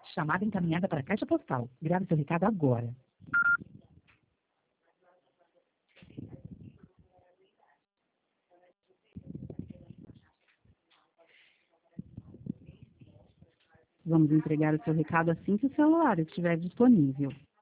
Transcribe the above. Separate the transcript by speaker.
Speaker 1: Chamada encaminhada para a caixa postal. Grave seu recado agora. Vamos entregar o seu recado assim que o celular estiver disponível.